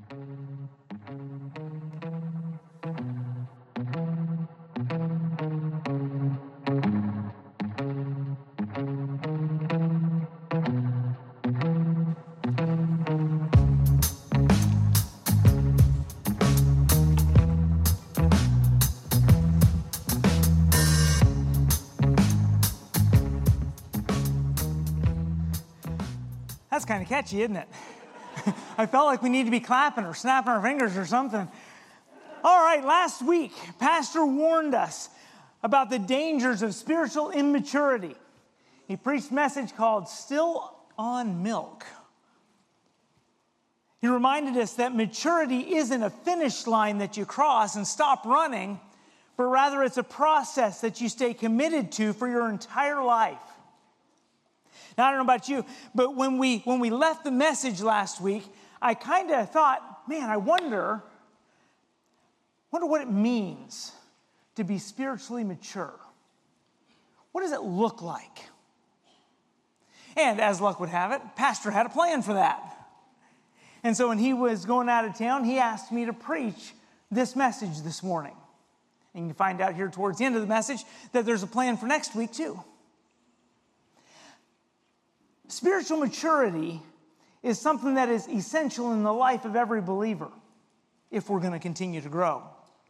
That's kind of catchy, isn't it? I felt like we need to be clapping or snapping our fingers or something. All right, last week, Pastor warned us about the dangers of spiritual immaturity. He preached a message called Still on Milk. He reminded us that maturity isn't a finish line that you cross and stop running, but rather it's a process that you stay committed to for your entire life. Now, I don't know about you, but when we left the message last week, I kind of thought, man, I wonder what it means to be spiritually mature. What does it look like? And as luck would have it, Pastor had a plan for that. And so when he was going out of town, he asked me to preach this message this morning. And you can find out here towards the end of the message that there's a plan for next week too. Spiritual maturity is something that is essential in the life of every believer if we're going to continue to grow.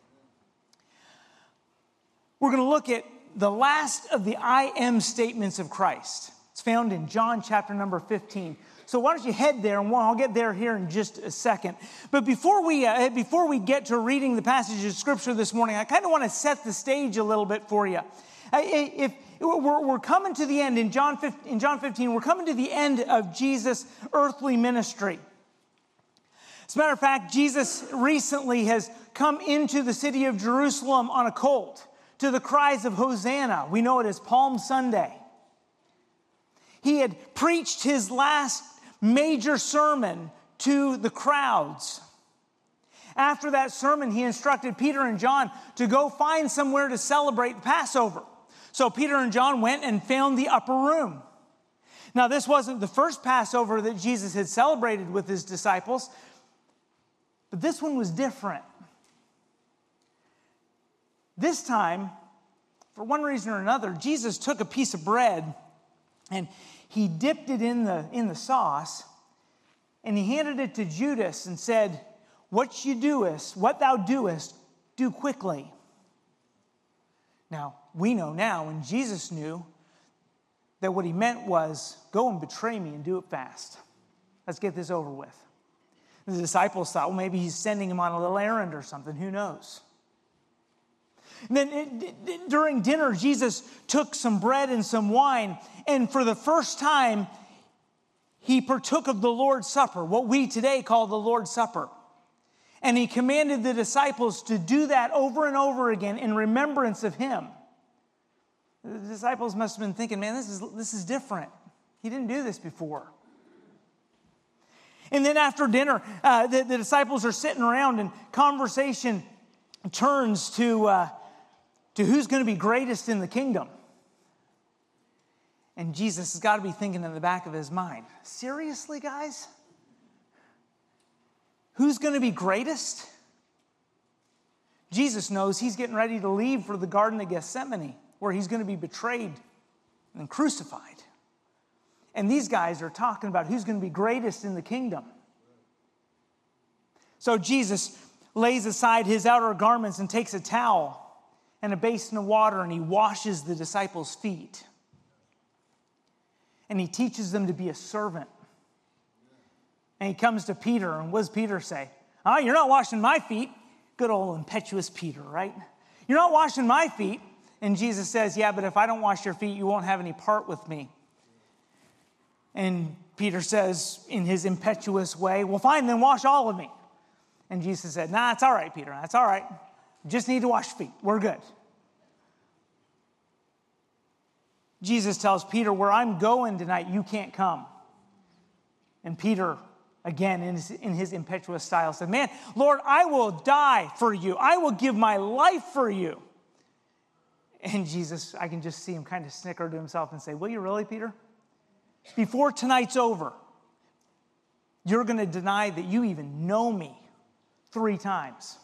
We're going to look at the last of the I am statements of Christ. It's found in John chapter number 15. So why don't you head there, and I'll get there here in just a second. But before we get to reading the passage of Scripture this morning, I kind of want to set the stage a little bit for you. If we're coming to the end in John 15, we're coming to the end of Jesus' earthly ministry. As a matter of fact, Jesus recently has come into the city of Jerusalem on a colt to the cries of Hosanna. We know it as Palm Sunday. He had preached his last major sermon to the crowds. After that sermon, he instructed Peter and John to go find somewhere to celebrate the Passover. So Peter and John went and found the upper room. Now, this wasn't the first Passover that Jesus had celebrated with his disciples, but this one was different. This time, for one reason or another, Jesus took a piece of bread and he dipped it in the sauce, and he handed it to Judas and said, what thou doest, do quickly. Now, we know now, and Jesus knew, that what he meant was, go and betray me and do it fast. Let's get this over with. The disciples thought, well, maybe he's sending him on a little errand or something. Who knows? And then during dinner, Jesus took some bread and some wine, and for the first time, he partook of the Lord's Supper, what we today call the Lord's Supper. And he commanded the disciples to do that over and over again in remembrance of him. The disciples must have been thinking, man, this is different. He didn't do this before. And then after dinner, the disciples are sitting around, and conversation turns to who's going to be greatest in the kingdom. And Jesus has got to be thinking in the back of his mind, seriously, guys? Who's going to be greatest? Jesus knows he's getting ready to leave for the Garden of Gethsemane, where he's going to be betrayed and crucified. And these guys are talking about who's going to be greatest in the kingdom. So Jesus lays aside his outer garments and takes a towel and a basin of water, and he washes the disciples' feet. And he teaches them to be a servant. And he comes to Peter, and what does Peter say? Oh, you're not washing my feet. Good old impetuous Peter, right? You're not washing my feet. And Jesus says, yeah, but if I don't wash your feet, you won't have any part with me. And Peter says in his impetuous way, well, fine, then wash all of me. And Jesus said, nah, it's all right, Peter. That's all right. Just need to wash feet. We're good. Jesus tells Peter, where I'm going tonight, you can't come. And Peter, again, in his impetuous style, said, man, Lord, I will die for you. I will give my life for you. And Jesus, I can just see him kind of snicker to himself and say, will you really, Peter? Before tonight's over, you're going to deny that you even know me 3 times.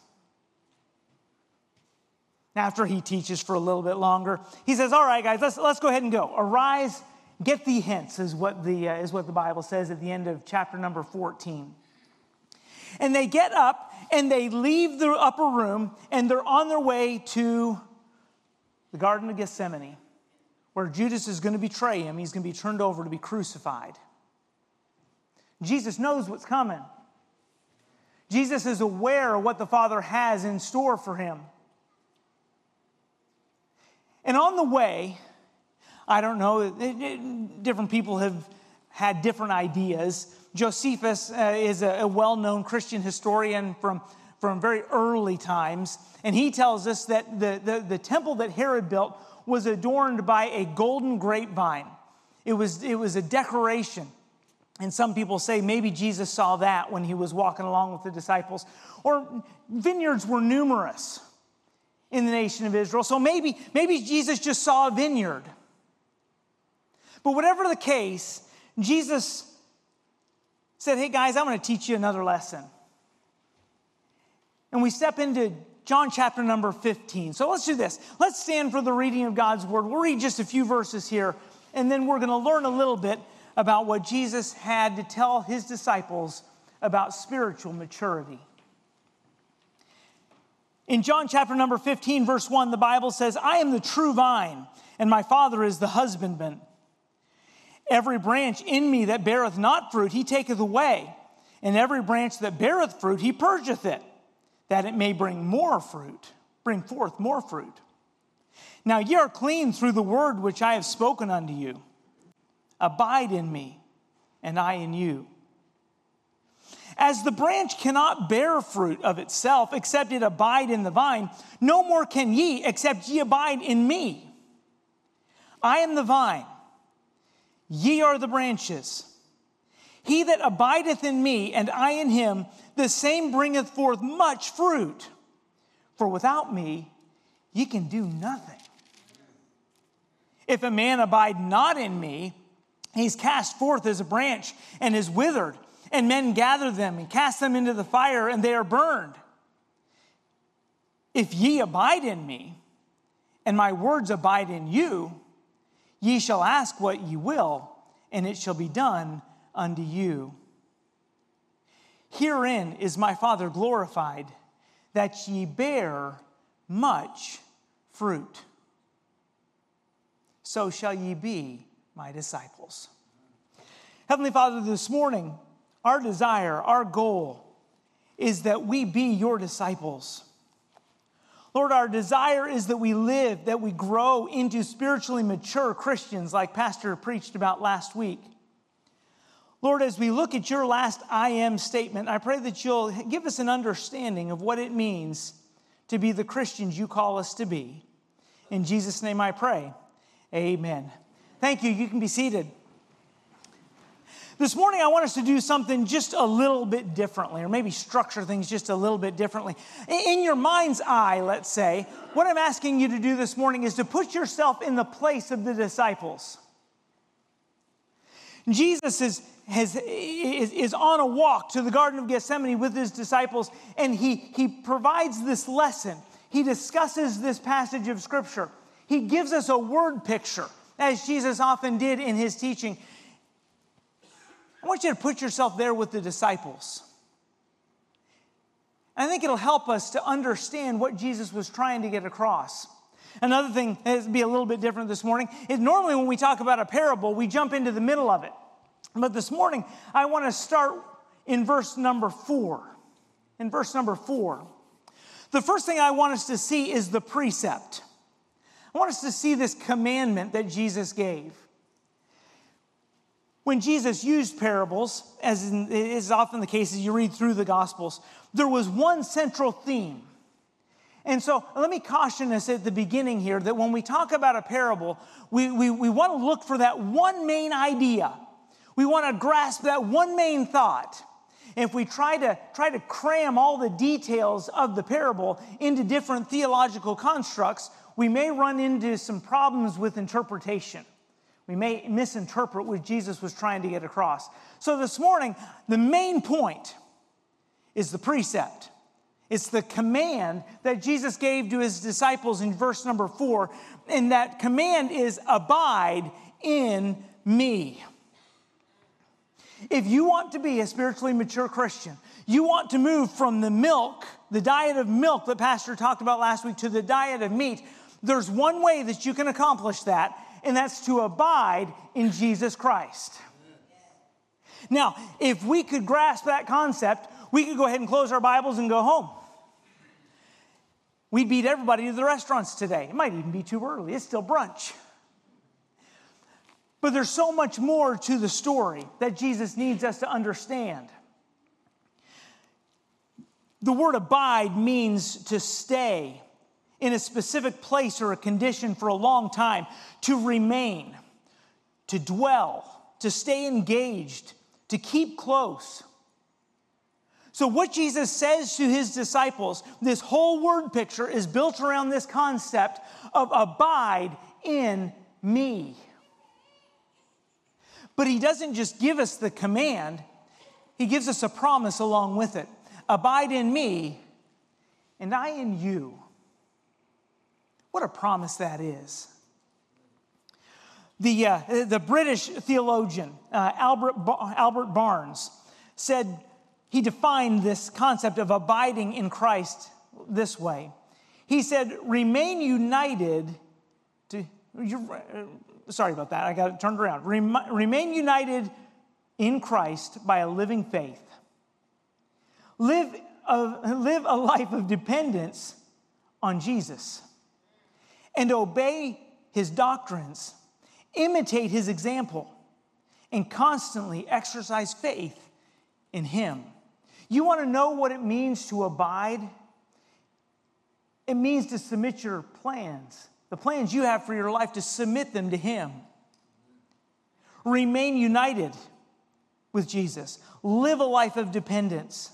After he teaches for a little bit longer, he says, all right, guys, let's go ahead and go. Arise, get thee hence, is what the Bible says at the end of chapter number 14. And they get up and they leave the upper room and they're on their way to the Garden of Gethsemane, where Judas is going to betray him. He's going to be turned over to be crucified. Jesus knows what's coming. Jesus is aware of what the Father has in store for him. And on the way, I don't know, different people have had different ideas. Josephus is a well-known Christian historian from very early times, and he tells us that the temple that Herod built was adorned by a golden grapevine. It was a decoration. And some people say maybe Jesus saw that when he was walking along with the disciples. Or vineyards were numerous in the nation of Israel, so maybe Jesus just saw a vineyard. But whatever the case, Jesus said, hey guys, I'm going to teach you another lesson. And we step into John chapter number 15. So let's do this. Let's stand for the reading of God's word. We'll read just a few verses here, and then we're going to learn a little bit about what Jesus had to tell his disciples about spiritual maturity. In John chapter number 15, verse 1, the Bible says, I am the true vine, and my Father is the husbandman. Every branch in me that beareth not fruit, he taketh away. And every branch that beareth fruit, he purgeth it, that it may bring forth more fruit. Now ye are clean through the word which I have spoken unto you. Abide in me, and I in you. As the branch cannot bear fruit of itself, except it abide in the vine, no more can ye, except ye abide in me. I am the vine, ye are the branches. He that abideth in me, and I in him, the same bringeth forth much fruit. For without me, ye can do nothing. If a man abide not in me, he's cast forth as a branch and is withered, and men gather them and cast them into the fire, and they are burned. If ye abide in me, and my words abide in you, ye shall ask what ye will, and it shall be done unto you. Herein is my Father glorified, that ye bear much fruit. So shall ye be my disciples. Heavenly Father, this morning, our desire, our goal is that we be your disciples. Lord, our desire is that we live, that we grow into spiritually mature Christians like Pastor preached about last week. Lord, as we look at your last I am statement, I pray that you'll give us an understanding of what it means to be the Christians you call us to be. In Jesus' name I pray, amen. Thank you. You can be seated. This morning, I want us to do something just a little bit differently, or maybe structure things just a little bit differently. In your mind's eye, let's say, what I'm asking you to do this morning is to put yourself in the place of the disciples. Jesus is on a walk to the Garden of Gethsemane with his disciples, and he provides this lesson. He discusses this passage of Scripture. He gives us a word picture, as Jesus often did in his teaching. I want you to put yourself there with the disciples. I think it'll help us to understand what Jesus was trying to get across. Another thing that will be a little bit different this morning is normally when we talk about a parable, we jump into the middle of it. But this morning, I want to start in verse number 4. In verse number 4. The first thing I want us to see is the precept. I want us to see this commandment that Jesus gave. When Jesus used parables, as is often the case as you read through the Gospels, there was one central theme. And so let me caution us at the beginning here that when we talk about a parable, we want to look for that one main idea. We want to grasp that one main thought. And if we try to cram all the details of the parable into different theological constructs, we may run into some problems with interpretation. We may misinterpret what Jesus was trying to get across. So this morning, the main point is the precept. It's the command that Jesus gave to his disciples in verse number 4. And that command is, abide in me. If you want to be a spiritually mature Christian, you want to move from the milk, the diet of milk that Pastor talked about last week, to the diet of meat, there's one way that you can accomplish that, and that's to abide in Jesus Christ. Now, if we could grasp that concept, we could go ahead and close our Bibles and go home. We'd beat everybody to the restaurants today. It might even be too early. It's still brunch. But there's so much more to the story that Jesus needs us to understand. The word abide means to stay in a specific place or a condition for a long time, to remain, to dwell, to stay engaged, to keep close. So what Jesus says to his disciples, this whole word picture is built around this concept of abide in me. But he doesn't just give us the command, he gives us a promise along with it. Abide in me, and I in you. What a promise that is. The British theologian, Albert Barnes, said, he defined this concept of abiding in Christ this way. He said, remain united to... Sorry about that, I got it turned around. Remain united in Christ by a living faith. Live a life of dependence on Jesus. And obey his doctrines. Imitate his example. And constantly exercise faith in him. You want to know what it means to abide? It means to submit your plans. The plans you have for your life, to submit them to him. Remain united with Jesus. Live a life of dependence.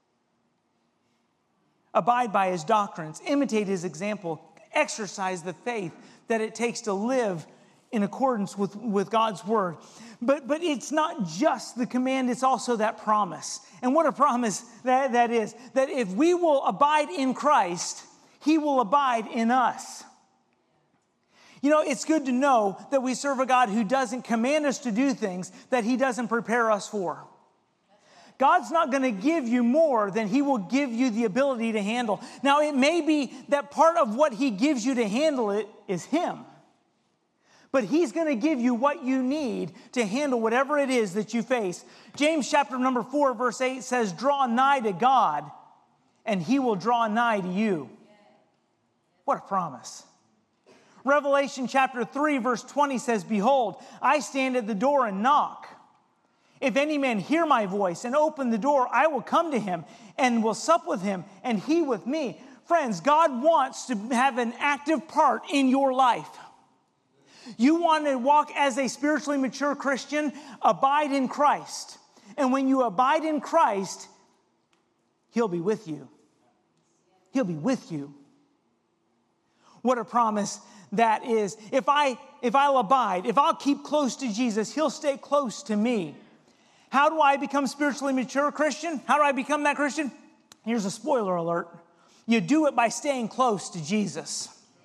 Abide by his doctrines. Imitate his example. Exercise the faith that it takes to live in accordance with God's word. But it's not just the command, it's also that promise. And what a promise that is. That if we will abide in Christ, he will abide in us. You know, it's good to know that we serve a God who doesn't command us to do things that he doesn't prepare us for. God's not going to give you more than he will give you the ability to handle. Now, it may be that part of what he gives you to handle it is him. But he's going to give you what you need to handle whatever it is that you face. James chapter number 4, verse 8 says, draw nigh to God, and he will draw nigh to you. What a promise. Revelation chapter 3, verse 20 says, behold, I stand at the door and knock. If any man hear my voice and open the door, I will come to him and will sup with him and he with me. Friends, God wants to have an active part in your life. You want to walk as a spiritually mature Christian, abide in Christ. And when you abide in Christ, he'll be with you. He'll be with you. What a promise that is. If I'll abide, if I'll keep close to Jesus, he'll stay close to me. How do I become spiritually mature Christian? How do I become that Christian? Here's a spoiler alert. You do it by staying close to Jesus.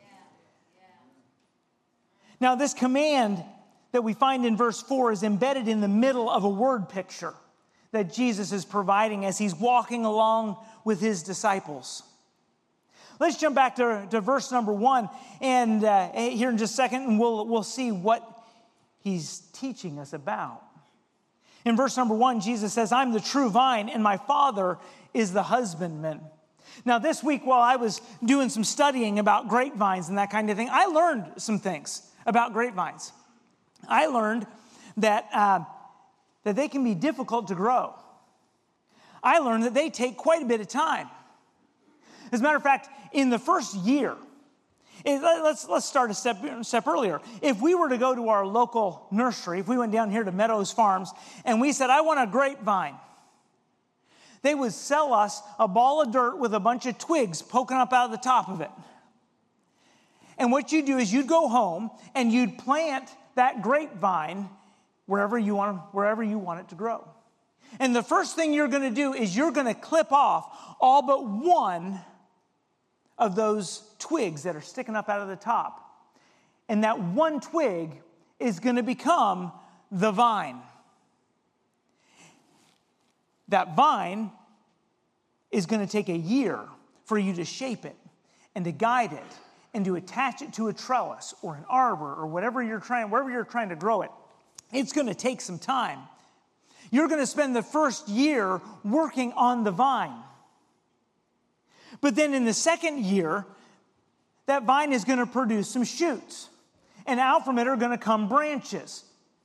Now, this command that we find in verse 4 is embedded in the middle of a word picture that Jesus is providing as he's walking along with his disciples. Let's jump back to verse number 1 and here in just a second, and we'll see what he's teaching us about. In verse number 1, Jesus says, I'm the true vine, and my Father is the husbandman. Now, this week, while I was doing some studying about grapevines and that kind of thing, I learned some things about grapevines. I learned that they can be difficult to grow. I learned that they take quite a bit of time. As a matter of fact, in the first year, let's start a step earlier. If we were to go to our local nursery, if we went down here to Meadows Farms, and we said, I want a grapevine, they would sell us a ball of dirt with a bunch of twigs poking up out of the top of it. And what you do is you'd go home and you'd plant that grapevine wherever you want it to grow. And the first thing you're going to do is you're going to clip off all but one of those twigs that are sticking up out of the top. And that one twig is going to become the vine. That vine is going to take a year for you to shape it and to guide it and to attach it to a trellis or an arbor or wherever you're trying to grow it. It's going to take some time. You're going to spend the first year working on the vine. But then in the second year, that vine is going to produce some shoots. And out from it are going to come branches.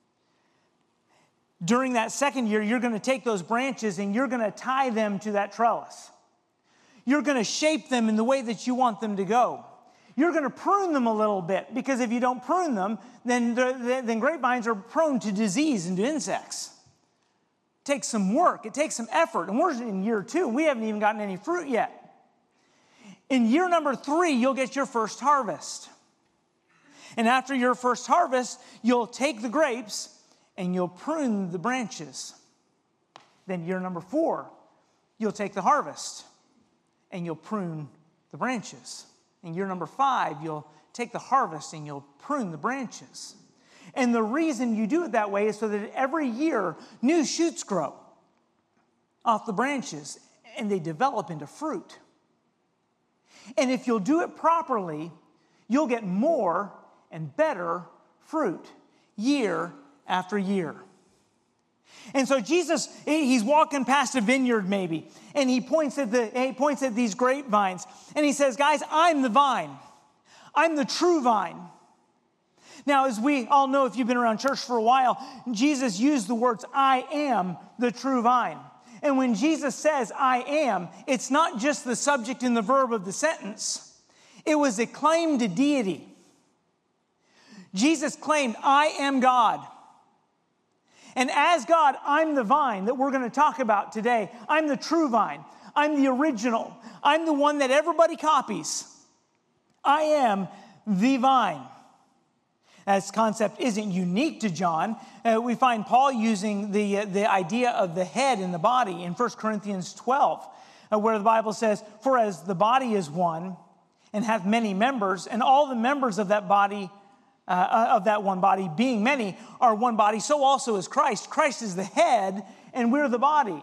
During that second year, you're going to take those branches and you're going to tie them to that trellis. You're going to shape them in the way that you want them to go. You're going to prune them a little bit, because if you don't prune them, then grapevines are prone to disease and to insects. It takes some work. It takes some effort. And we're in year 2. We haven't even gotten any fruit yet. In year number 3, you'll get your first harvest. And after your first harvest, you'll take the grapes and you'll prune the branches. Then year number 4, you'll take the harvest and you'll prune the branches. In year number 5, you'll take the harvest and you'll prune the branches. And the reason you do it that way is so that every year new shoots grow off the branches and they develop into fruit. And if you'll do it properly, you'll get more and better fruit year after year. And so Jesus, he's walking past a vineyard maybe, and he points at these grapevines, and he says, guys, I'm the vine. I'm the true vine. Now, as we all know, if you've been around church for a while, Jesus used the words, I am the true vine. And when Jesus says, I am, it's not just the subject and the verb of the sentence. It was a claim to deity. Jesus claimed, I am God. And as God, I'm the vine that we're going to talk about today. I'm the true vine. I'm the original. I'm the one that everybody copies. I am the vine. This concept isn't unique to John. We find Paul using the idea of the head in the body in 1 Corinthians 12, where the Bible says, for as the body is one and hath many members, and all the members of that body, of that one body, being many, are one body, so also is Christ. Christ is the head, and we're the body.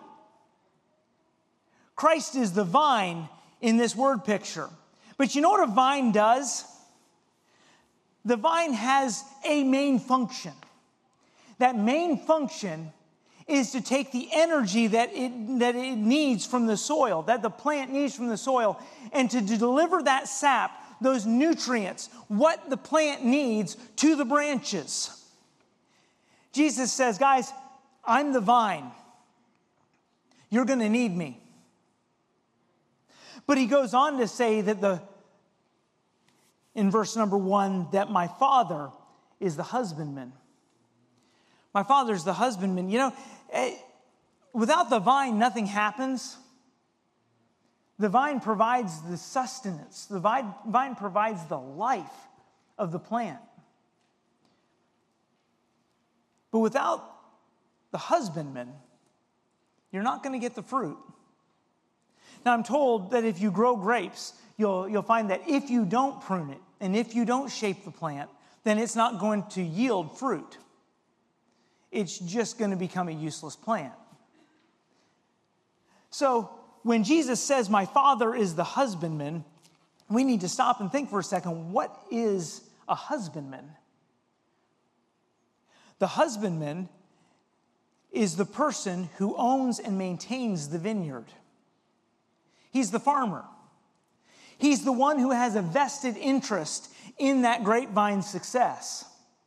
Christ is the vine in this word picture. But you know what a vine does? The vine has a main function. That main function is to take the energy that it needs from the soil, that the plant needs from the soil, and to deliver that sap, those nutrients, what the plant needs, to the branches. Jesus says, guys, I'm the vine. You're going to need me. But he goes on to say that in verse number 1, that my Father is the husbandman. My Father's the husbandman. You know, without the vine, nothing happens. The vine provides the sustenance. The vine provides the life of the plant. But without the husbandman, you're not going to get the fruit. Now, I'm told that if you grow grapes, you'll find that if you don't prune it and if you don't shape the plant, then it's not going to yield fruit. It's just going to become a useless plant. So, when Jesus says, my Father is the husbandman, we need to stop and think for a second, what is a husbandman? The husbandman is the person who owns and maintains the vineyard. He's the farmer. He's the one who has a vested interest in that grapevine's success.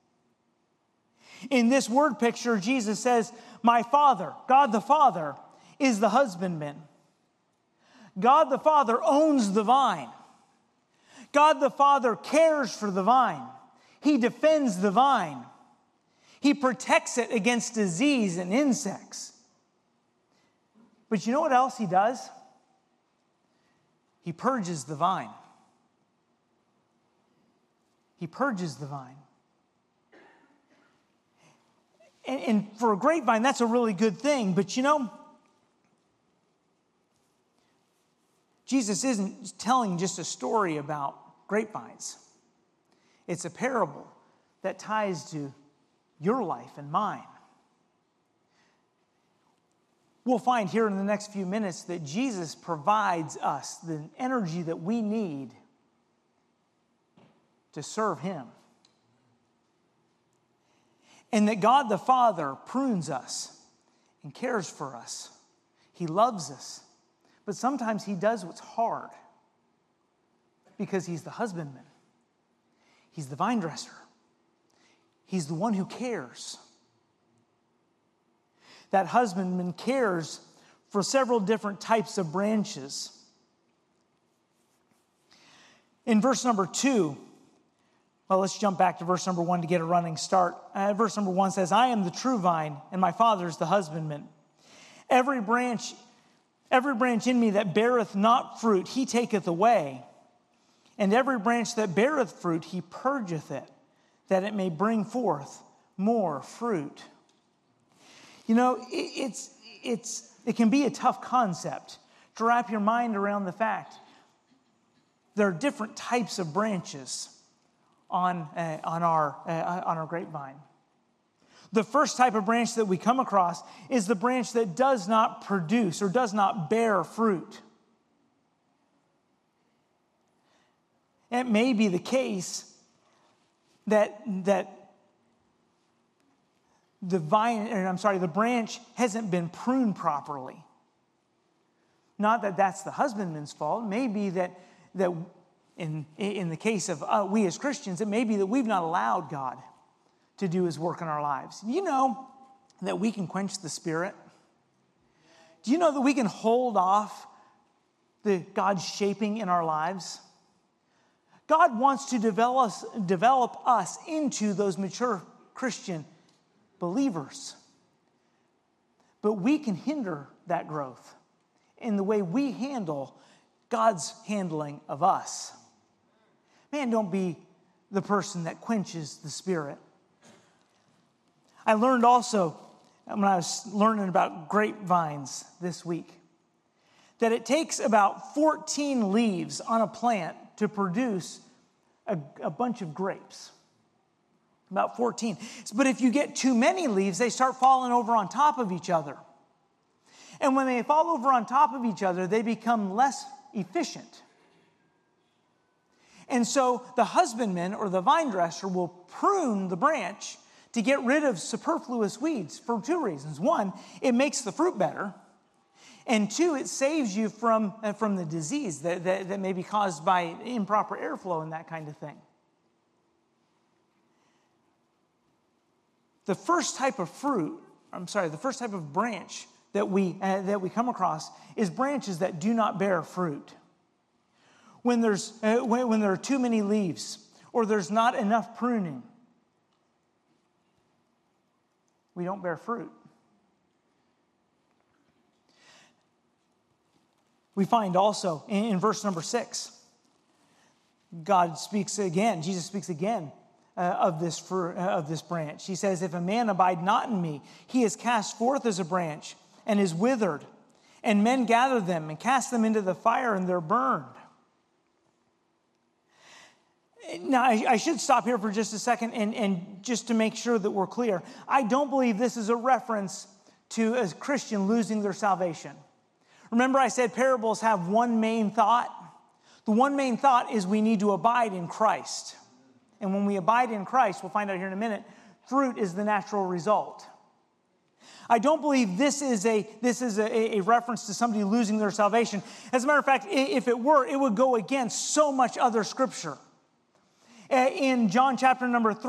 In this word picture, Jesus says, my Father, God the Father, is the husbandman. God the Father owns the vine. God the Father cares for the vine. He defends the vine. He protects it against disease and insects. But you know what else he does? He purges the vine. He purges the vine. And for a grapevine, that's a really good thing. But you know, Jesus isn't telling just a story about grapevines. It's a parable that ties to your life and mine. We'll find here in the next few minutes that Jesus provides us the energy that we need to serve Him. And that God the Father prunes us and cares for us. He loves us. But sometimes He does what's hard because He's the husbandman. He's the vine dresser. He's the one who cares. That husbandman cares for several different types of branches. In verse number 2, well, let's jump back to verse number 1 to get a running start. Verse number 1 says, I am the true vine, and my Father is the husbandman. Every branch in me that beareth not fruit, He taketh away. And every branch that beareth fruit, He purgeth it, that it may bring forth more fruit. You know, it can be a tough concept to wrap your mind around the fact there are different types of branches on our grapevine. The first type of branch that we come across is the branch that does not produce or does not bear fruit. It may be the case that the branch hasn't been pruned properly. Not that that's the husbandman's fault. It may be that in the case of we as Christians, it may be that we've not allowed God to do His work in our lives. Do you know that we can quench the Spirit? Do you know that we can hold off God's shaping in our lives? God wants to develop us into those mature Christian believers. But we can hinder that growth in the way we handle God's handling of us. Man, don't be the person that quenches the Spirit. I learned also, when I was learning about grapevines this week, that it takes about 14 leaves on a plant to produce a bunch of grapes. About 14. But if you get too many leaves, they start falling over on top of each other. And when they fall over on top of each other, they become less efficient. And so the husbandman or the vine dresser will prune the branch to get rid of superfluous weeds for two reasons. One, it makes the fruit better. And two, it saves you from the disease that may be caused by improper airflow and that kind of thing. The first type of branch that we come across is branches that do not bear fruit. When there are too many leaves or there's not enough pruning, we don't bear fruit. We find also in verse number 6, Jesus speaks again of this branch. He says, if a man abide not in me, he is cast forth as a branch and is withered, and men gather them and cast them into the fire, and they're burned. Now, I should stop here for just a second and just to make sure that we're clear. I don't believe this is a reference to a Christian losing their salvation. Remember I said parables have one main thought? The one main thought is we need to abide in Christ. And when we abide in Christ, we'll find out here in a minute, fruit is the natural result. I don't believe this is a reference to somebody losing their salvation. As a matter of fact, if it were, it would go against so much other scripture. In John chapter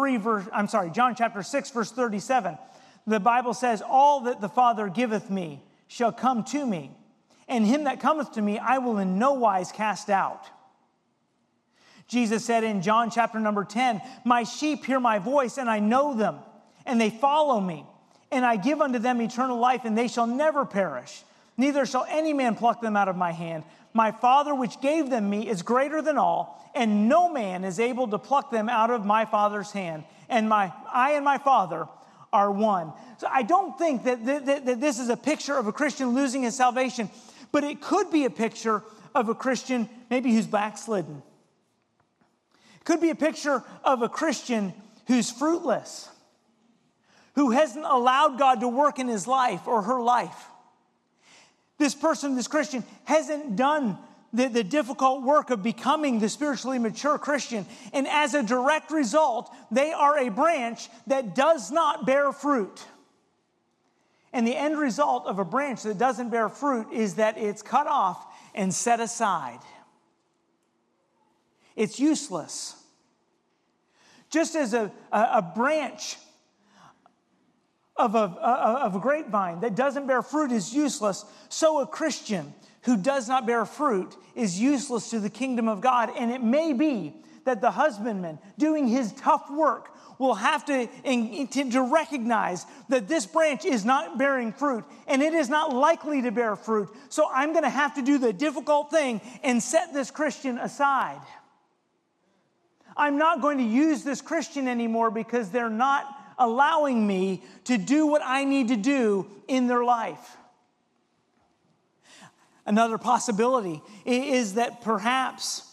6, verse 37, the Bible says, all that the Father giveth me shall come to me, and him that cometh to me I will in no wise cast out. Jesus said in John chapter 10, my sheep hear my voice, and I know them, and they follow me. And I give unto them eternal life, and they shall never perish. Neither shall any man pluck them out of my hand. My Father which gave them me is greater than all, and no man is able to pluck them out of my Father's hand. And I and my Father are one. So I don't think that this is a picture of a Christian losing his salvation, but it could be a picture of a Christian maybe who's backslidden. It could be a picture of a Christian who's fruitless, who hasn't allowed God to work in his life or her life. This person, this Christian, hasn't done the difficult work of becoming the spiritually mature Christian. And as a direct result, they are a branch that does not bear fruit. And the end result of a branch that doesn't bear fruit is that it's cut off and set aside. It's useless. Just as a branch of a grapevine that doesn't bear fruit is useless, so a Christian who does not bear fruit is useless to the kingdom of God. And it may be that the husbandman doing his tough work will have to recognize that this branch is not bearing fruit and it is not likely to bear fruit. So I'm going to have to do the difficult thing and set this Christian aside. I'm not going to use this Christian anymore because they're not allowing me to do what I need to do in their life. Another possibility is that perhaps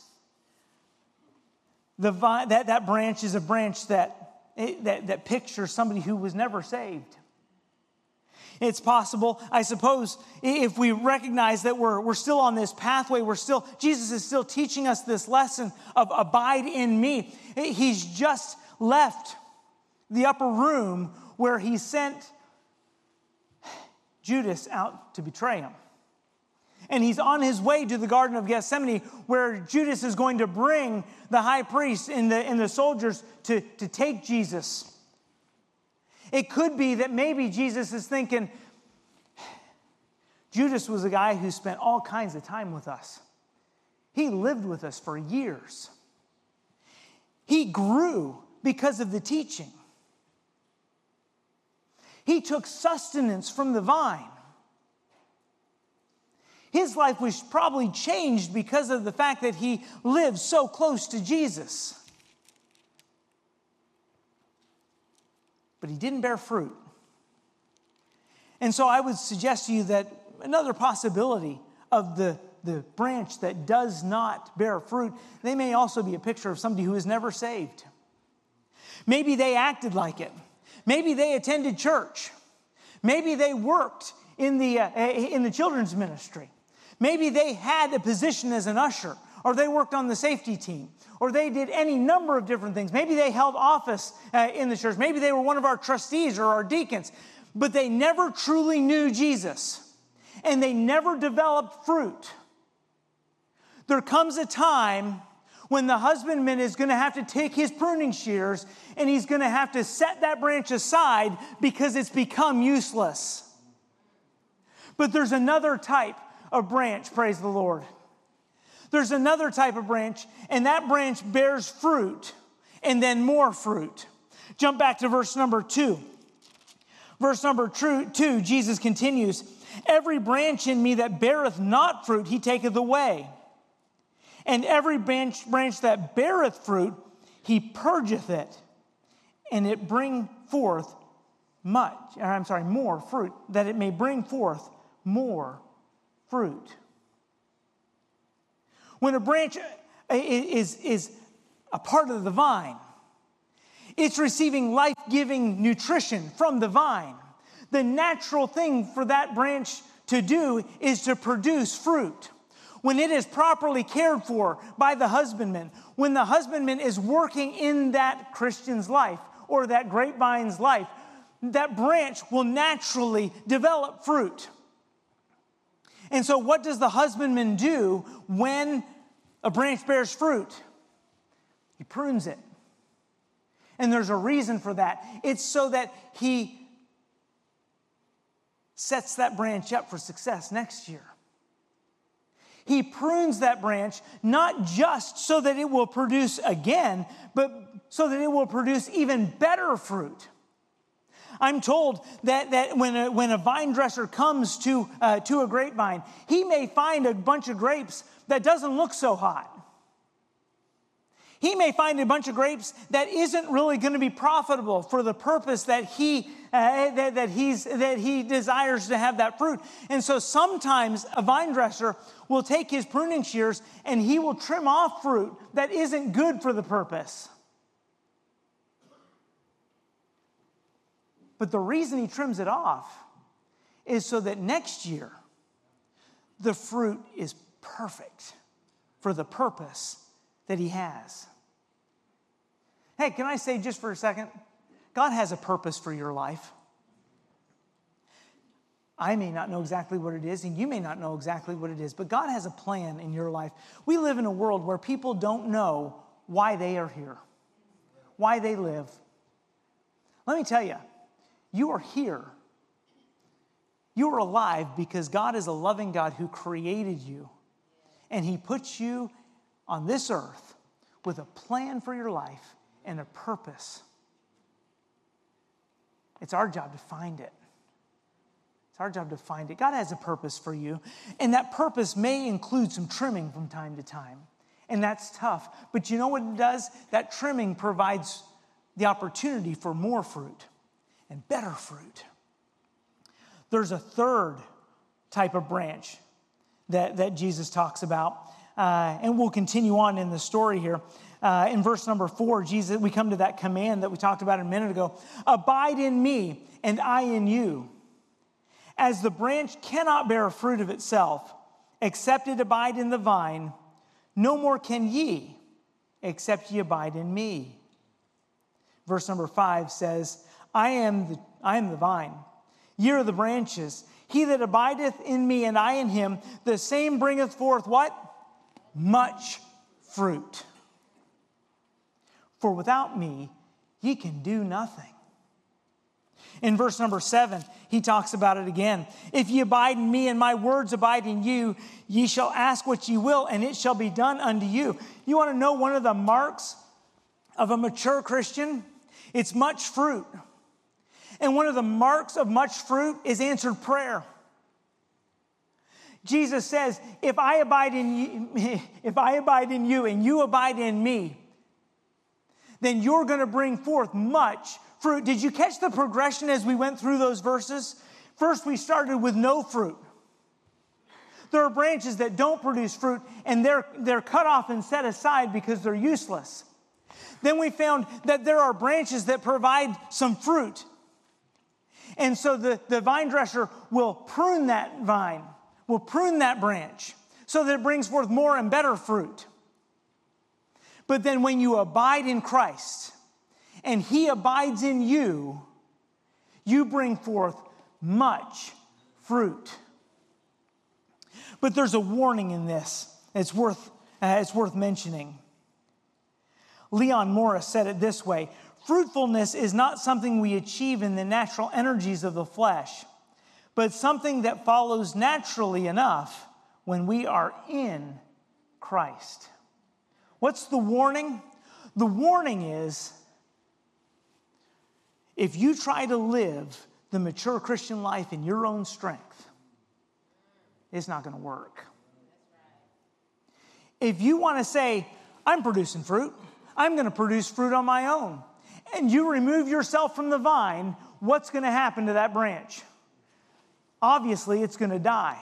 that branch is a branch that pictures somebody who was never saved. It's possible, I suppose, if we recognize that we're still on this pathway, Jesus is still teaching us this lesson of abide in me. He's just left the upper room where he sent Judas out to betray him. And he's on his way to the Garden of Gethsemane, where Judas is going to bring the high priest and the soldiers to take Jesus. It could be that maybe Jesus is thinking, Judas was a guy who spent all kinds of time with us. He lived with us for years. He grew because of the teaching. He took sustenance from the vine. His life was probably changed because of the fact that he lived so close to Jesus. But he didn't bear fruit. And so I would suggest to you that another possibility of the branch that does not bear fruit, they may also be a picture of somebody who is never saved. Maybe they acted like it. Maybe they attended church. Maybe they worked in the children's ministry. Maybe they had a position as an usher, or they worked on the safety team, or they did any number of different things. Maybe they held office in the church. Maybe they were one of our trustees or our deacons, but they never truly knew Jesus, and they never developed fruit. There comes a time when the husbandman is going to have to take his pruning shears and he's going to have to set that branch aside because it's become useless. But there's another type of branch, praise the Lord. There's another type of branch, and that branch bears fruit and then more fruit. Jump back to verse number 2. Verse number 2, Jesus continues, every branch in me that beareth not fruit, he taketh away. And every branch that beareth fruit, he purgeth it, and it bring forth more fruit, that it may bring forth more fruit. When a branch is a part of the vine, it's receiving life-giving nutrition from the vine. The natural thing for that branch to do is to produce fruit. When it is properly cared for by the husbandman, when the husbandman is working in that Christian's life or that grapevine's life, that branch will naturally develop fruit. And so what does the husbandman do when a branch bears fruit? He prunes it. And there's a reason for that. It's so that he sets that branch up for success next year. He prunes that branch not just so that it will produce again, but so that it will produce even better fruit. I'm told that when a vine dresser comes to a grapevine, he may find a bunch of grapes that doesn't look so hot. He may find a bunch of grapes that isn't really going to be profitable for the purpose that he desires to have that fruit. And so sometimes a vine dresser will take his pruning shears and he will trim off fruit that isn't good for the purpose. But the reason he trims it off is so that next year the fruit is perfect for the purpose that he has. Hey, can I say just for a second, God has a purpose for your life. I may not know exactly what it is, and you may not know exactly what it is, but God has a plan in your life. We live in a world where people don't know why they are here, why they live. Let me tell you, you are here. You are alive because God is a loving God who created you, and he puts you on this earth with a plan for your life and a purpose. It's our job to find it. It's our job to find it. God has a purpose for you, and that purpose may include some trimming from time to time, and that's tough. But you know what it does? That trimming provides the opportunity for more fruit and better fruit. There's a third type of branch that Jesus talks about. And we'll continue on in the story here. In verse number 4, we come to that command that we talked about a minute ago. Abide in me, and I in you. As the branch cannot bear fruit of itself, except it abide in the vine, no more can ye, except ye abide in me. Verse number 5 says, I am the vine, ye are the branches. He that abideth in me, and I in him, the same bringeth forth what? Much fruit. For without me, ye can do nothing. In verse number 7, he talks about it again. If ye abide in me and my words abide in you, ye shall ask what ye will, and it shall be done unto you. You want to know one of the marks of a mature Christian? It's much fruit. And one of the marks of much fruit is answered prayer. Jesus says, if I abide in you and you abide in me, then you're going to bring forth much fruit. Did you catch the progression as we went through those verses? First, we started with no fruit. There are branches that don't produce fruit, and they're cut off and set aside because they're useless. Then we found that there are branches that provide some fruit. And so the vine dresser will prune that vine, will prune that branch so that it brings forth more and better fruit. But then when you abide in Christ and he abides in you, you bring forth much fruit. But there's a warning in this. It's worth mentioning. Leon Morris said it this way: fruitfulness is not something we achieve in the natural energies of the flesh, but something that follows naturally enough when we are in Christ. What's the warning? The warning is, if you try to live the mature Christian life in your own strength, it's not going to work. If you want to say, I'm producing fruit, I'm going to produce fruit on my own, and you remove yourself from the vine, what's going to happen to that branch? Obviously, it's going to die.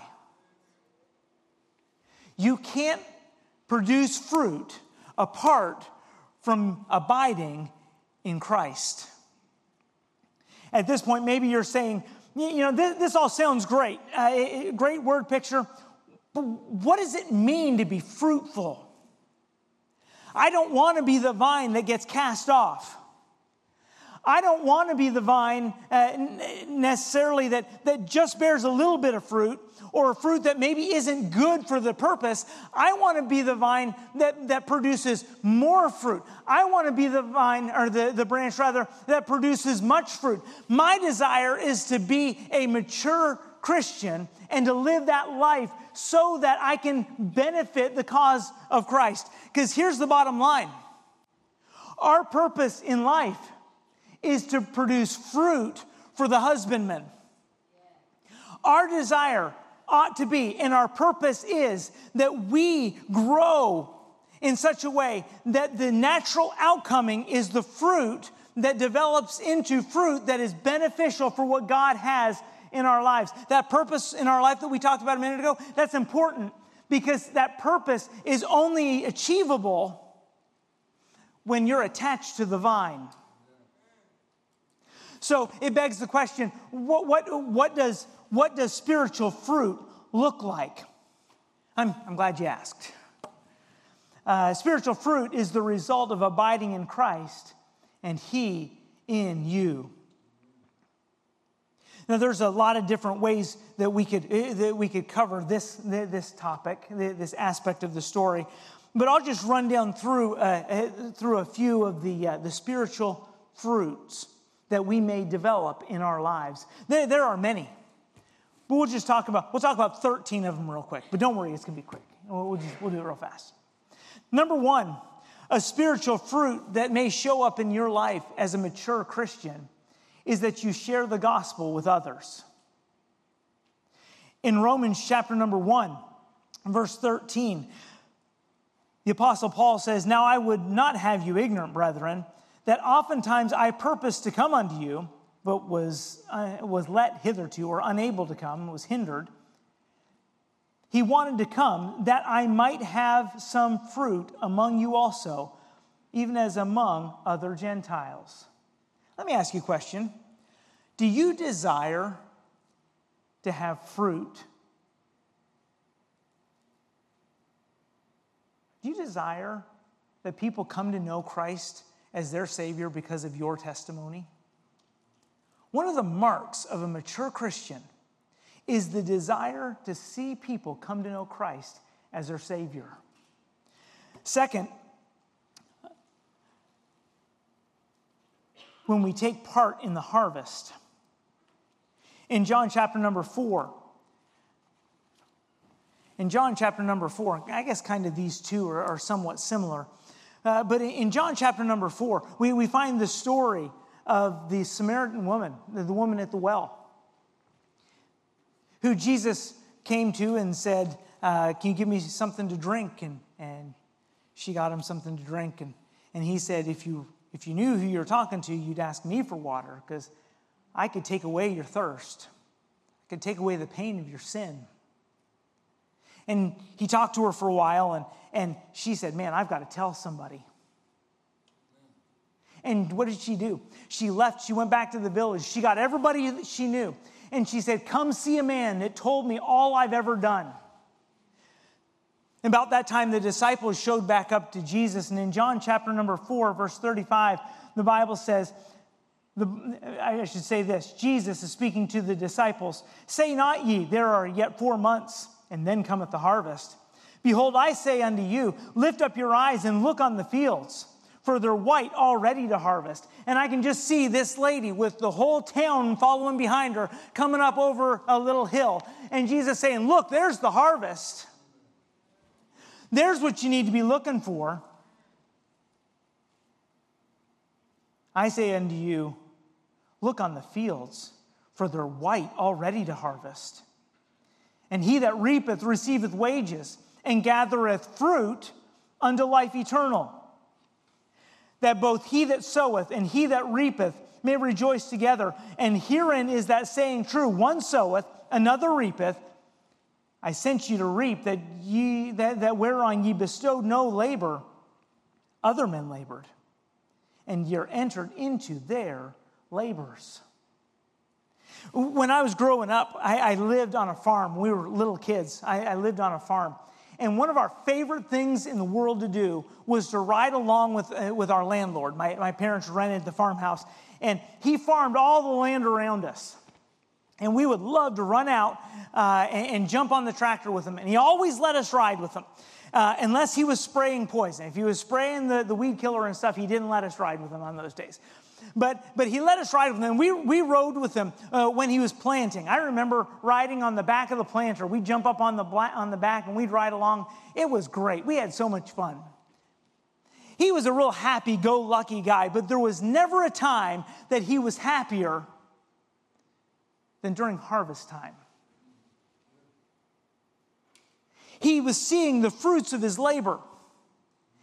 You can't produce fruit apart from abiding in Christ. At this point, maybe you're saying, this all sounds great. Great word picture. But what does it mean to be fruitful? I don't want to be the vine that gets cast off. I don't want to be the vine necessarily that just bears a little bit of fruit, or a fruit that maybe isn't good for the purpose. I want to be the vine that produces more fruit. I want to be the vine, or the branch rather, that produces much fruit. My desire is to be a mature Christian and to live that life so that I can benefit the cause of Christ. Because here's the bottom line. Our purpose in life is to produce fruit for the husbandman. Our desire ought to be, and our purpose is, that we grow in such a way that the natural outcoming is the fruit that develops into fruit that is beneficial for what God has in our lives. That purpose in our life that we talked about a minute ago, that's important because that purpose is only achievable when you're attached to the vine. So it begs the question, what does spiritual fruit look like? I'm glad you asked. Spiritual fruit is the result of abiding in Christ and He in you. Now, there's a lot of different ways that we could cover this topic, this aspect of the story, but I'll just run down through a few of the spiritual fruits that we may develop in our lives. There are many, but we'll talk about 13 of them real quick. But don't worry, it's going to be quick. We'll do it real fast. Number one, a spiritual fruit that may show up in your life as a mature Christian is that you share the gospel with others. In Romans chapter number 1, verse 13, the Apostle Paul says, "Now I would not have you ignorant, brethren, that oftentimes I purposed to come unto you, but was let hitherto, or unable to come, was hindered. He wanted to come, that I might have some fruit among you also, even as among other Gentiles." Let me ask you a question. Do you desire to have fruit? Do you desire that people come to know Christ as their Savior because of your testimony? One of the marks of a mature Christian is the desire to see people come to know Christ as their Savior. Second, when we take part in the harvest. In John chapter number 4, I guess kind of these two are somewhat similar. But in John chapter number 4, we find the story of the Samaritan woman, the woman at the well, who Jesus came to and said, "Can you give me something to drink?" And she got him something to drink. And he said, if you knew who you're talking to, you'd ask me for water, because I could take away your thirst. I could take away the pain of your sin. And he talked to her for a while, and she said, "Man, I've got to tell somebody." And what did she do? She left. She went back to the village. She got everybody that she knew. And she said, "Come see a man that told me all I've ever done." About that time, the disciples showed back up to Jesus. And in John chapter number 4, verse 35, the Bible says, I should say this, Jesus is speaking to the disciples. "Say not ye, there are yet 4 months, and then cometh the harvest. Behold, I say unto you, lift up your eyes and look on the fields, for they're white already to harvest." And I can just see this lady with the whole town following behind her, coming up over a little hill. And Jesus saying, "Look, there's the harvest. There's what you need to be looking for. I say unto you, look on the fields, for they're white already to harvest. And he that reapeth receiveth wages, and gathereth fruit unto life eternal, that both he that soweth and he that reapeth may rejoice together. And herein is that saying true, one soweth, another reapeth. I sent you to reap that whereon ye bestowed no labor, other men labored, and ye are entered into their labors." When I was growing up, I lived on a farm. We were little kids. I lived on a farm. And one of our favorite things in the world to do was to ride along with our landlord. My parents rented the farmhouse, and he farmed all the land around us. And we would love to run out and jump on the tractor with him. And he always let us ride with him, unless he was spraying poison. If he was spraying the weed killer and stuff, he didn't let us ride with him on those days. But he let us ride with him. We rode with him when he was planting. I remember riding on the back of the planter. We'd jump up on the back and we'd ride along. It was great. We had so much fun. He was a real happy-go-lucky guy, but there was never a time that he was happier than during harvest time. He was seeing the fruits of his labor.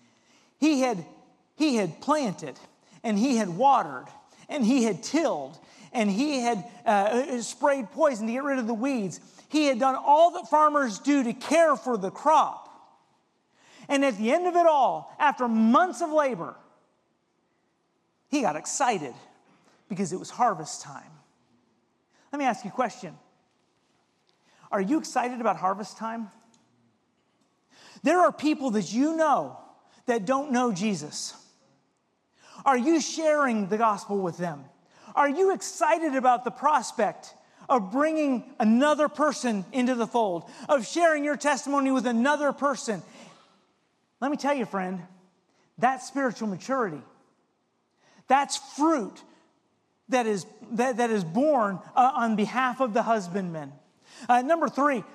He had planted, and he had watered, and he had tilled, and he had sprayed poison to get rid of the weeds. He had done all that farmers do to care for the crop. And at the end of it all, after months of labor, he got excited because it was harvest time. Let me ask you a question. Are you excited about harvest time? There are people that you know that don't know Jesus. Are you sharing the gospel with them? Are you excited about the prospect of bringing another person into the fold, of sharing your testimony with another person? Let me tell you, friend, that's spiritual maturity. That's fruit that is born on behalf of the husbandman. Number 3,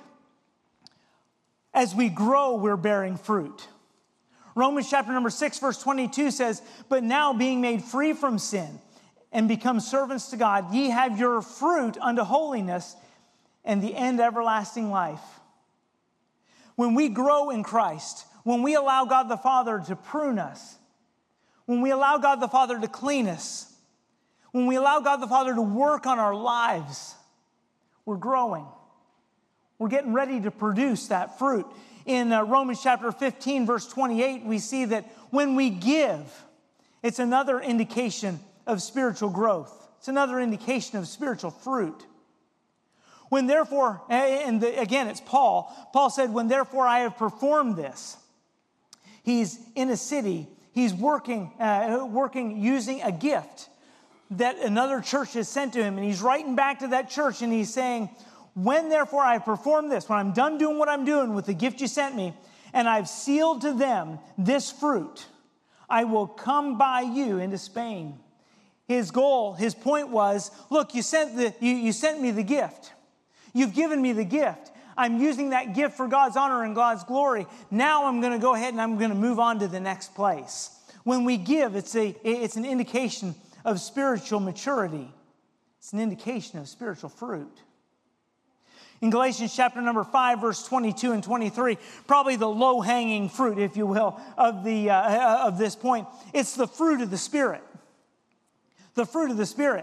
as we grow, we're bearing fruit. Romans chapter number 6, verse 22 says, "But now being made free from sin and become servants to God, ye have your fruit unto holiness and the end everlasting life." When we grow in Christ, when we allow God the Father to prune us, when we allow God the Father to clean us, when we allow God the Father to work on our lives, we're growing. We're getting ready to produce that fruit. In Romans chapter 15, verse 28, we see that when we give, it's another indication of spiritual growth. It's another indication of spiritual fruit. When therefore, again, it's Paul. Paul said, "When therefore I have performed this," he's in a city. He's working using a gift that another church has sent to him. And he's writing back to that church and he's saying, "When therefore I have performed this," when I'm done doing what I'm doing with the gift you sent me, "and I've sealed to them this fruit, I will come by you into Spain." His goal, his point was, look, you sent me the gift. You've given me the gift. I'm using that gift for God's honor and God's glory. Now I'm going to go ahead and I'm going to move on to the next place. When we give, it's an indication of spiritual maturity. It's an indication of spiritual fruit. In Galatians chapter number 5, verse 22 and 23, probably the low-hanging fruit, if you will, of this point, it's the fruit of the Spirit. The fruit of the Spirit.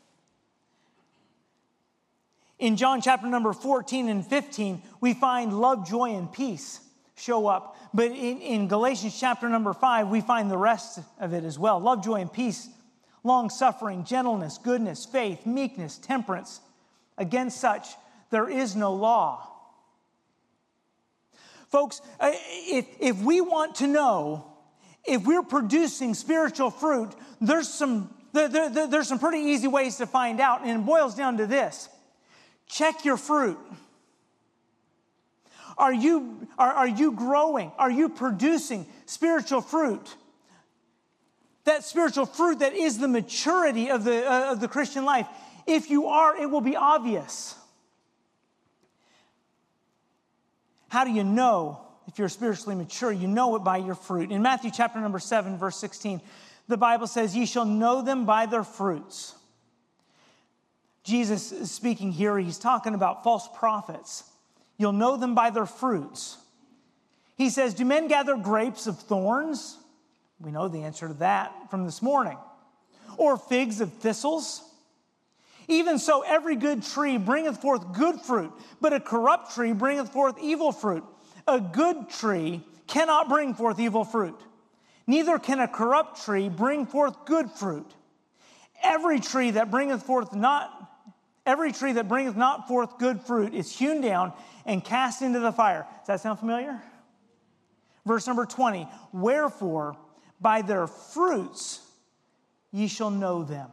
In John chapter number 14 and 15, we find love, joy, and peace show up. But in Galatians chapter number 5, we find the rest of it as well. Love, joy, and peace, long-suffering, gentleness, goodness, faith, meekness, temperance. Against such, there is no law. Folks, if we want to know if we're producing spiritual fruit, there's some pretty easy ways to find out, and it boils down to this. Check your fruit. Are you growing? Are you producing spiritual fruit? That spiritual fruit that is the maturity of the Christian life. If you are, it will be obvious. How do you know if you're spiritually mature? You know it by your fruit. In Matthew chapter number 7, verse 16, the Bible says, "Ye shall know them by their fruits." Jesus is speaking here. He's talking about false prophets. You'll know them by their fruits. He says, "Do men gather grapes of thorns?" We know the answer to that from this morning. "Or figs of thistles? Even so, every good tree bringeth forth good fruit, but a corrupt tree bringeth forth evil fruit. A good tree cannot bring forth evil fruit, neither can a corrupt tree bring forth good fruit. Every tree that bringeth not forth good fruit is hewn down and cast into the fire." Does that sound familiar? Verse number 20, "Wherefore by their fruits ye shall know them."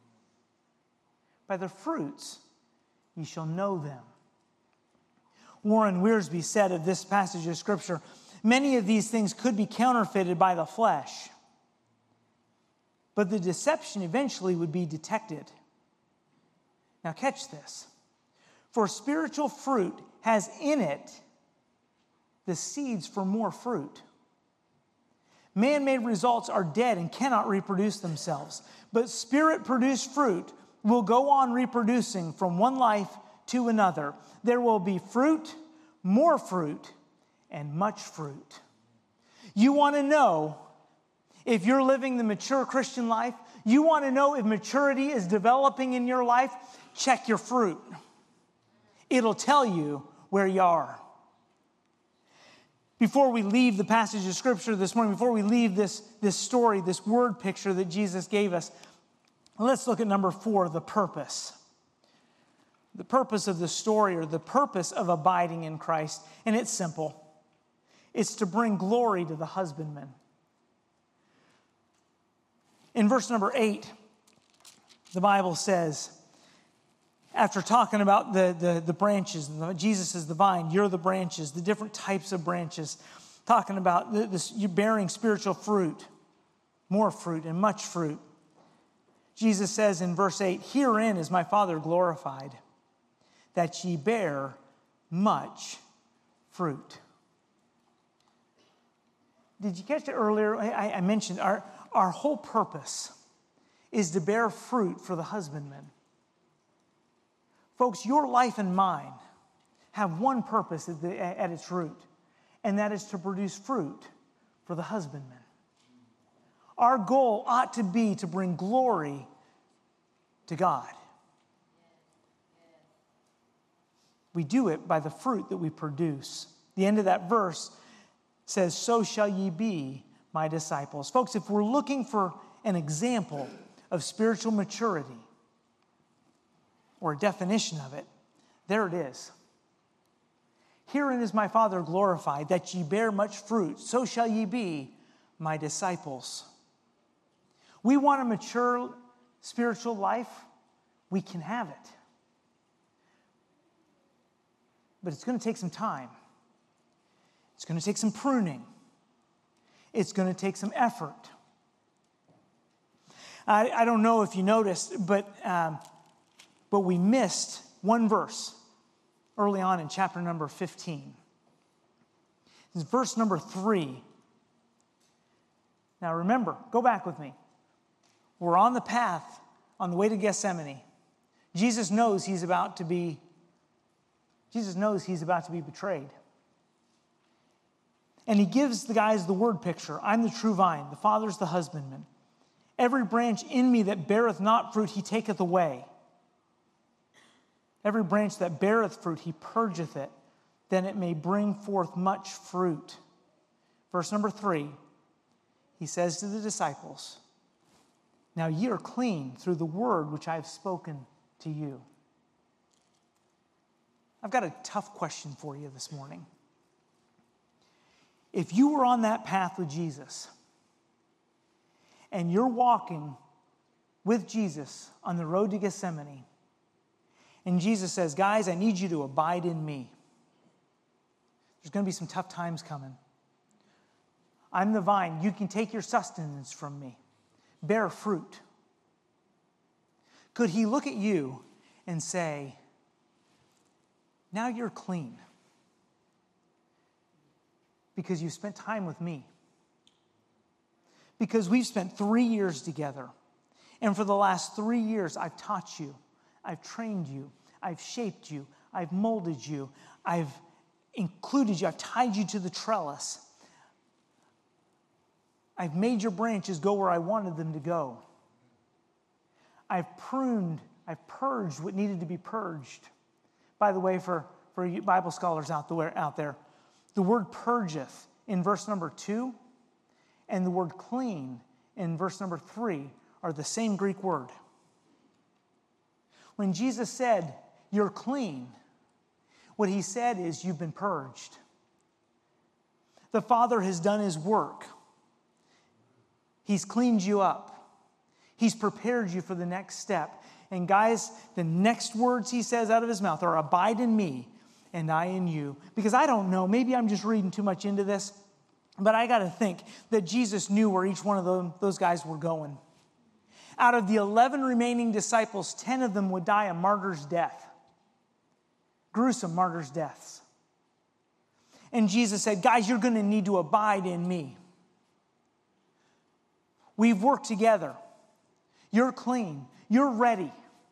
By their fruits ye shall know them. Warren Wiersbe said of this passage of Scripture, "Many of these things could be counterfeited by the flesh, but the deception eventually would be detected." Now catch this. For spiritual fruit has in it the seeds for more fruit. Man-made results are dead and cannot reproduce themselves, but Spirit-produced fruit will go on reproducing from one life to another. There will be fruit, more fruit, and much fruit. You want to know If you're living the mature Christian life, you want to know if maturity is developing in your life, check your fruit. It'll tell you where you are. Before we leave the passage of Scripture this morning, before we leave this story, this word picture that Jesus gave us, let's look at number 4, the purpose. The purpose of the story, or the purpose of abiding in Christ. And it's simple. It's to bring glory to the husbandman. In verse number 8, the Bible says, after talking about the branches, Jesus is the vine, you're the branches, the different types of branches, talking about this, you're bearing spiritual fruit, more fruit and much fruit. Jesus says in verse 8, herein is my Father glorified, that ye bear much fruit. Did you catch it earlier? I mentioned our whole purpose is to bear fruit for the husbandman. Folks, your life and mine have one purpose at its root, and that is to produce fruit for the husbandman. Our goal ought to be to bring glory to God. We do it by the fruit that we produce. The end of that verse says, so shall ye be my disciples. Folks, if we're looking for an example of spiritual maturity, or a definition of it, there it is. Herein is my Father glorified, that ye bear much fruit, so shall ye be my disciples. We want a mature spiritual life, we can have it. But it's going to take some time. It's going to take some pruning. It's going to take some effort. I don't know if you noticed, but we missed one verse early on in chapter number 15. It's verse number 3. Now remember, go back with me. We're on the path on the way to Gethsemane. Jesus knows he's about to be betrayed. And he gives the guys the word picture. I'm the true vine, the Father's the husbandman. Every branch in me that beareth not fruit, he taketh away. Every branch that beareth fruit, he purgeth it, then it may bring forth much fruit. Verse number 3, he says to the disciples, now ye are clean through the word which I have spoken to you. I've got a tough question for you this morning. If you were on that path with Jesus, and you're walking with Jesus on the road to Gethsemane, and Jesus says, guys, I need you to abide in me. There's going to be some tough times coming. I'm the vine. You can take your sustenance from me. Bear fruit. Could he look at you and say, now you're clean because you spent time with me? Because we've spent 3 years together. And for the last 3 years, I've taught you. I've trained you. I've shaped you. I've molded you. I've included you. I've tied you to the trellis. I've made your branches go where I wanted them to go. I've pruned, I've purged what needed to be purged. By the way, for you Bible scholars out there, the word purgeth in verse number 2 and the word clean in verse number 3 are the same Greek word. When Jesus said, you're clean, what he said is, you've been purged. The Father has done his work. He's cleaned you up. He's prepared you for the next step. And guys, the next words he says out of his mouth are, abide in me and I in you. Because I don't know, maybe I'm just reading too much into this, but I got to think that Jesus knew where each one of those guys were going. Out of the 11 remaining disciples, 10 of them would die a martyr's death. Gruesome martyr's deaths. And Jesus said, guys, you're going to need to abide in me. We've worked together. You're clean. You're ready.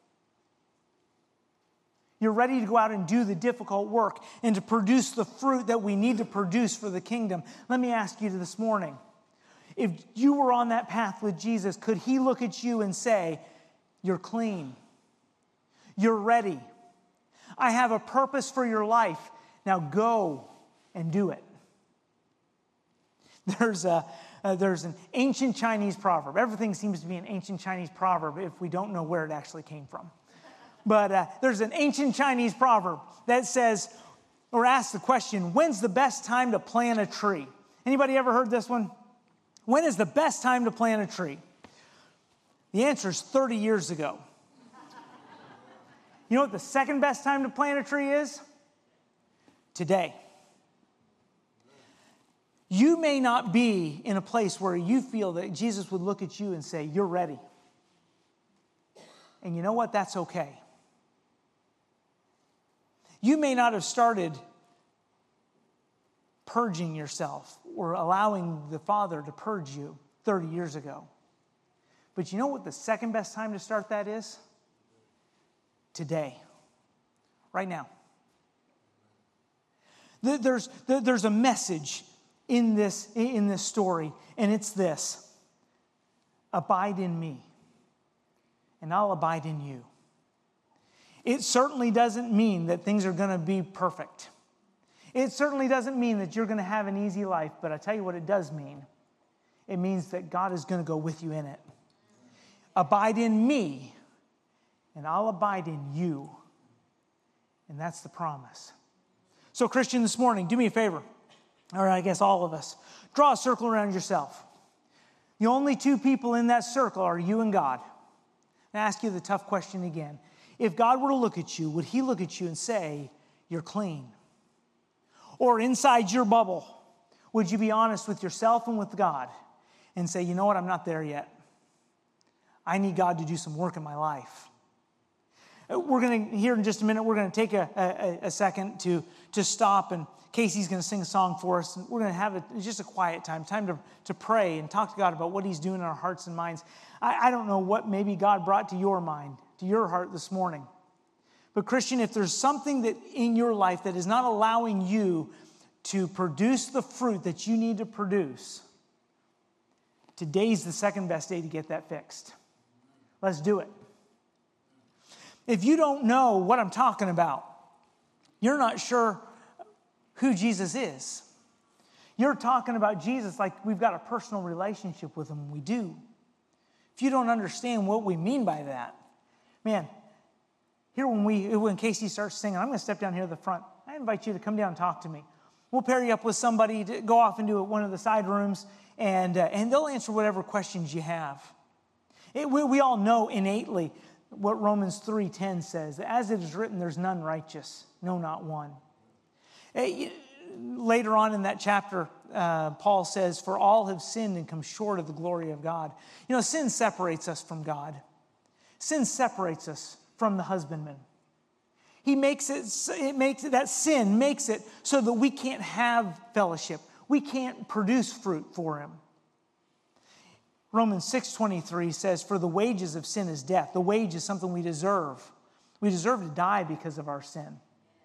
You're ready to go out and do the difficult work and to produce the fruit that we need to produce for the kingdom. Let me ask you this morning, If you were on that path with Jesus, could he look at you and say, you're clean, you're ready, I have a purpose for your life, now go and do it. There's an ancient Chinese proverb. Everything seems to be an ancient Chinese proverb if we don't know where it actually came from. But there's an ancient Chinese proverb that says, or asks the question, when's the best time to plant a tree? Anybody ever heard this one? When is the best time to plant a tree? The answer is 30 years ago. You know what the second best time to plant a tree is? Today. You may not be in a place where you feel that Jesus would look at you and say, you're ready. And you know what? That's okay. You may not have started purging yourself or allowing the Father to purge you 30 years ago. But you know what the second best time to start that is? Today. Right now. There's a message in this story, and it's this: abide in me, and I'll abide in you. It certainly doesn't mean that things are going to be perfect. It certainly doesn't mean that you're going to have an easy life, but I tell you what it does mean. It means that God is going to go with you in it. Abide in me, and I'll abide in you. And that's the promise. So, Christian, this morning, do me a favor. Or I guess all of us. Draw a circle around yourself. The only two people in that circle are you and God. And I ask you the tough question again. If God were to look at you, would he look at you and say, you're clean? Or inside your bubble, would you be honest with yourself and with God and say, you know what, I'm not there yet. I need God to do some work in my life. We're going to, here in just a minute, we're going to take a second to stop, and Casey's going to sing a song for us. And we're going to have just a quiet time to pray and talk to God about what he's doing in our hearts and minds. I don't know what maybe God brought to your mind, to your heart this morning. But Christian, if there's something that in your life that is not allowing you to produce the fruit that you need to produce, today's the second best day to get that fixed. Let's do it. If you don't know what I'm talking about, you're not sure who Jesus is. You're talking about Jesus like we've got a personal relationship with him. We do. If you don't understand what we mean by that, man, here when Casey starts singing, I'm going to step down here at the front. I invite you to come down and talk to me. We'll pair you up with somebody to go off into one of the side rooms, and they'll answer whatever questions you have. We all know innately what Romans 3:10 says. As it is written, there's none righteous, no, not one. Later on in that chapter, Paul says, for all have sinned and come short of the glory of God. You know, sin separates us from God. Sin separates us from the husbandman. That sin makes it so that we can't have fellowship. We can't produce fruit for him. Romans 6:23 says, for the wages of sin is death. The wage is something we deserve. We deserve to die because of our sin.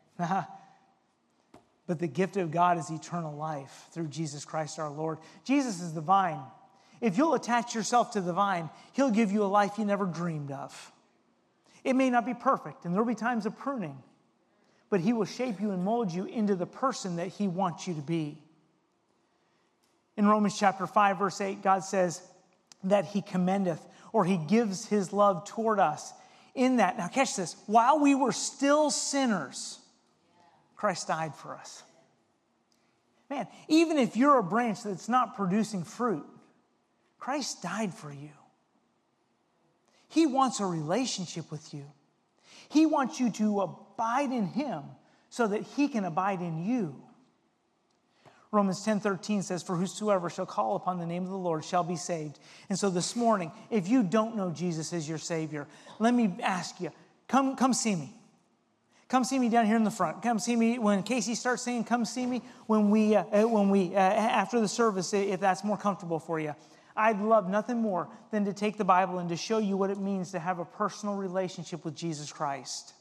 But the gift of God is eternal life through Jesus Christ our Lord. Jesus is the vine. If you'll attach yourself to the vine, he'll give you a life you never dreamed of. It may not be perfect, and there will be times of pruning, but he will shape you and mold you into the person that he wants you to be. In Romans chapter 5, verse 8, God says that he commendeth, or he gives his love toward us in that. Now catch this. While we were still sinners, Christ died for us. Man, even if you're a branch that's not producing fruit, Christ died for you. He wants a relationship with you. He wants you to abide in him so that he can abide in you. Romans 10:13 says, for whosoever shall call upon the name of the Lord shall be saved. And so this morning, if you don't know Jesus as your Savior, let me ask you, come see me. Come see me down here in the front. Come see me when Casey starts singing. Come see me when we after the service, if that's more comfortable for you. I'd love nothing more than to take the Bible and to show you what it means to have a personal relationship with Jesus Christ.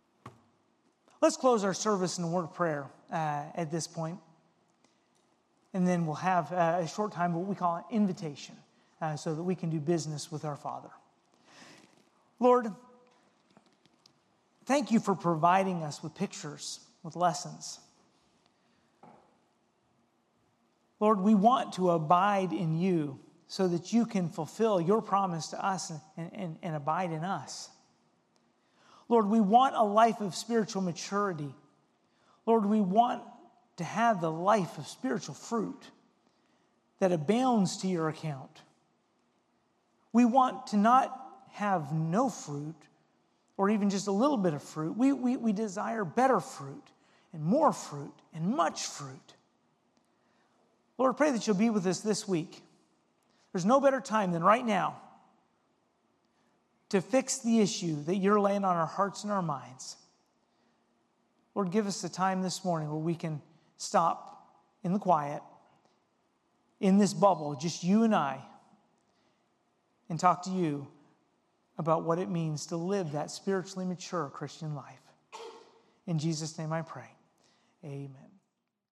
Let's close our service in a word of prayer at this point. and then we'll have a short time, what we call an invitation, so that we can do business with our Father. Lord, thank you for providing us with pictures, with lessons. Lord, we want to abide in you so that you can fulfill your promise to us and abide in us. Lord, we want a life of spiritual maturity. Lord, we want to have the life of spiritual fruit that abounds to your account. We want to not have no fruit or even just a little bit of fruit. We desire better fruit and more fruit and much fruit. Lord, I pray that you'll be with us this week. There's no better time than right now to fix the issue that you're laying on our hearts and our minds. Lord, give us the time this morning where we can stop in the quiet, in this bubble, just you and I, and talk to you about what it means to live that spiritually mature Christian life. In Jesus' name I pray. Amen.